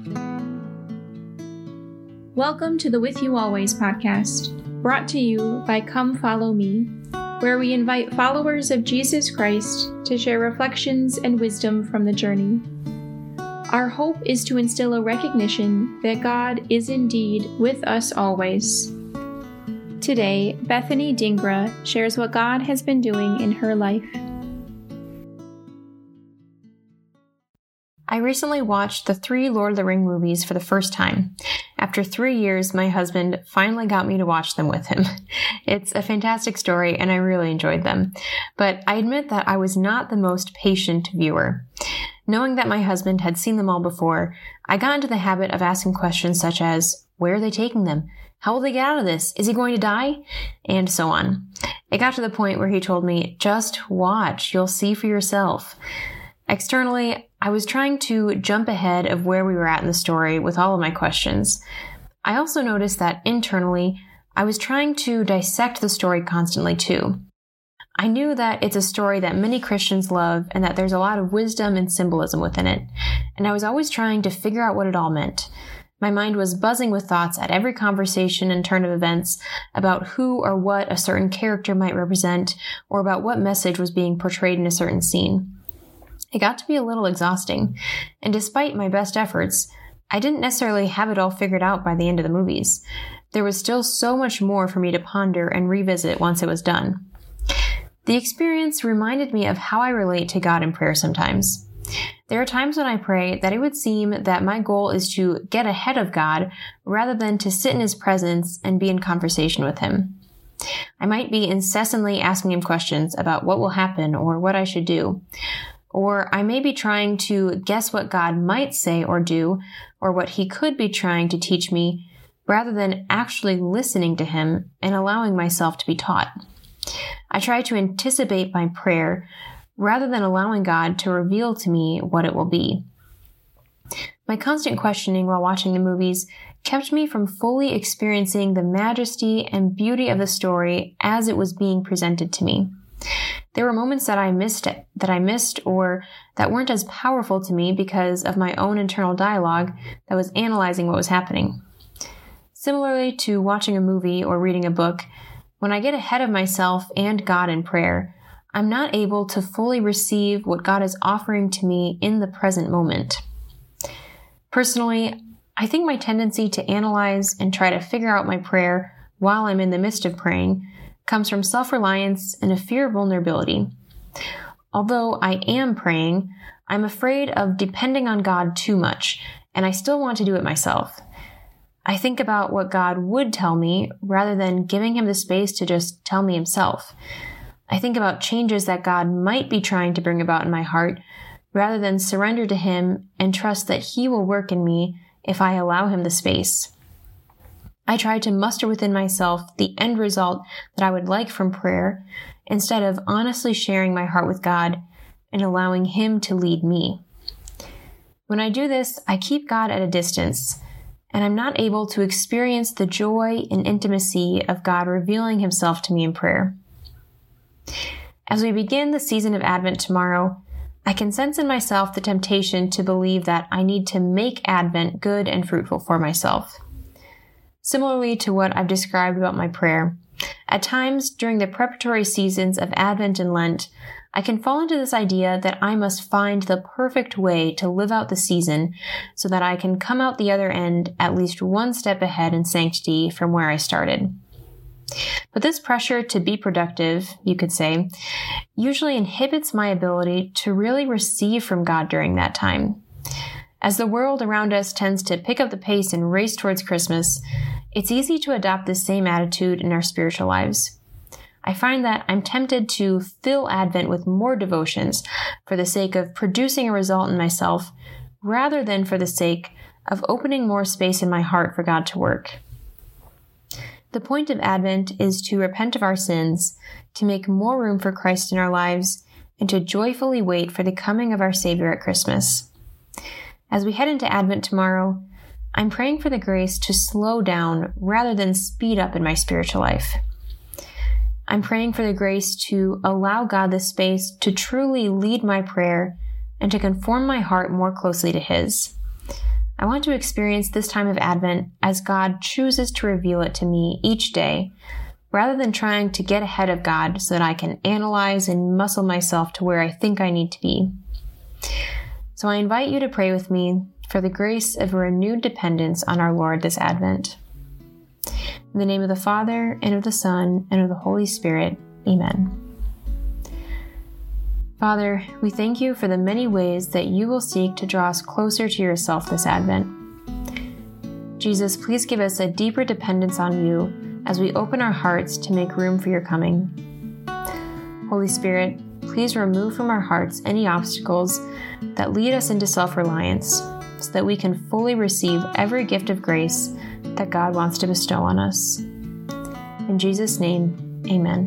Welcome to the With You Always podcast, brought to you by Come Follow Me, where we invite followers of Jesus Christ to share reflections and wisdom from the journey. Our hope is to instill a recognition that God is indeed with us always. Today, Bethany Dingra shares what God has been doing in her life. I recently watched the 3 Lord of the Rings movies for the first time. After 3 years, my husband finally got me to watch them with him. It's a fantastic story, and I really enjoyed them. But I admit that I was not the most patient viewer. Knowing that my husband had seen them all before, I got into the habit of asking questions such as, where are they taking them? How will they get out of this? Is he going to die? And so on. It got to the point where he told me, just watch, you'll see for yourself. Externally, I was trying to jump ahead of where we were at in the story with all of my questions. I also noticed that internally, I was trying to dissect the story constantly too. I knew that it's a story that many Christians love and that there's a lot of wisdom and symbolism within it, and I was always trying to figure out what it all meant. My mind was buzzing with thoughts at every conversation and turn of events about who or what a certain character might represent, or about what message was being portrayed in a certain scene. It got to be a little exhausting, and despite my best efforts, I didn't necessarily have it all figured out by the end of the movies. There was still so much more for me to ponder and revisit once it was done. The experience reminded me of how I relate to God in prayer sometimes. There are times when I pray that it would seem that my goal is to get ahead of God rather than to sit in His presence and be in conversation with Him. I might be incessantly asking Him questions about what will happen or what I should do. Or I may be trying to guess what God might say or do, or what He could be trying to teach me, rather than actually listening to Him and allowing myself to be taught. I try to anticipate my prayer, rather than allowing God to reveal to me what it will be. My constant questioning while watching the movies kept me from fully experiencing the majesty and beauty of the story as it was being presented to me. There were moments that I missed or that weren't as powerful to me because of my own internal dialogue that was analyzing what was happening. Similarly to watching a movie or reading a book, when I get ahead of myself and God in prayer, I'm not able to fully receive what God is offering to me in the present moment. Personally, I think my tendency to analyze and try to figure out my prayer while I'm in the midst of praying comes from self-reliance and a fear of vulnerability. Although I am praying, I'm afraid of depending on God too much, and I still want to do it myself. I think about what God would tell me rather than giving Him the space to just tell me Himself. I think about changes that God might be trying to bring about in my heart rather than surrender to Him and trust that He will work in me if I allow Him the space. I try to muster within myself the end result that I would like from prayer instead of honestly sharing my heart with God and allowing Him to lead me. When I do this, I keep God at a distance, and I'm not able to experience the joy and intimacy of God revealing Himself to me in prayer. As we begin the season of Advent tomorrow, I can sense in myself the temptation to believe that I need to make Advent good and fruitful for myself. Similarly to what I've described about my prayer, at times during the preparatory seasons of Advent and Lent, I can fall into this idea that I must find the perfect way to live out the season so that I can come out the other end at least one step ahead in sanctity from where I started. But this pressure to be productive, you could say, usually inhibits my ability to really receive from God during that time. As the world around us tends to pick up the pace and race towards Christmas, it's easy to adopt the same attitude in our spiritual lives. I find that I'm tempted to fill Advent with more devotions for the sake of producing a result in myself, rather than for the sake of opening more space in my heart for God to work. The point of Advent is to repent of our sins, to make more room for Christ in our lives, and to joyfully wait for the coming of our Savior at Christmas. As we head into Advent tomorrow, I'm praying for the grace to slow down rather than speed up in my spiritual life. I'm praying for the grace to allow God the space to truly lead my prayer and to conform my heart more closely to His. I want to experience this time of Advent as God chooses to reveal it to me each day, rather than trying to get ahead of God so that I can analyze and muscle myself to where I think I need to be. So I invite you to pray with me for the grace of a renewed dependence on our Lord this Advent. In the name of the Father, and of the Son, and of the Holy Spirit, Amen. Father, we thank you for the many ways that you will seek to draw us closer to yourself this Advent. Jesus, please give us a deeper dependence on you as we open our hearts to make room for your coming. Holy Spirit, please remove from our hearts any obstacles that lead us into self-reliance, so that we can fully receive every gift of grace that God wants to bestow on us. In Jesus' name, amen.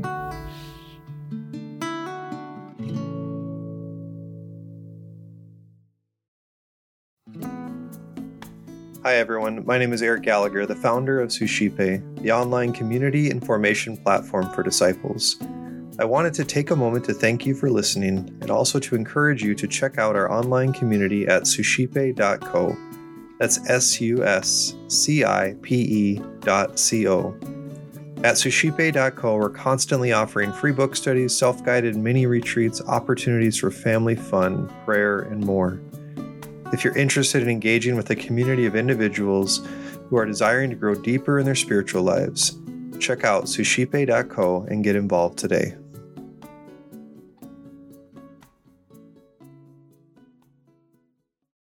Hi everyone, my name is Eric Gallagher, the founder of Suscipe, the online community and formation platform for disciples. I wanted to take a moment to thank you for listening and also to encourage you to check out our online community at suscipe.co. That's suscipe.co. At suscipe.co, we're constantly offering free book studies, self-guided mini retreats, opportunities for family fun, prayer, and more. If you're interested in engaging with a community of individuals who are desiring to grow deeper in their spiritual lives, check out suscipe.co and get involved today.